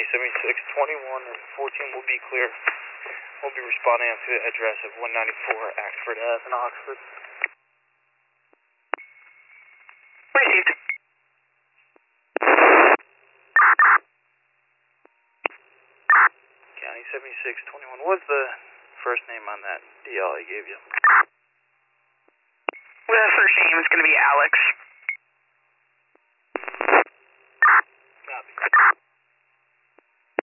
County 7621 and 14 will be clear. We'll be responding to the address of 194 Axford Ave in Oxford. Received. County 7621. What's the first name on that DL I gave you? The first name is going to be Alex.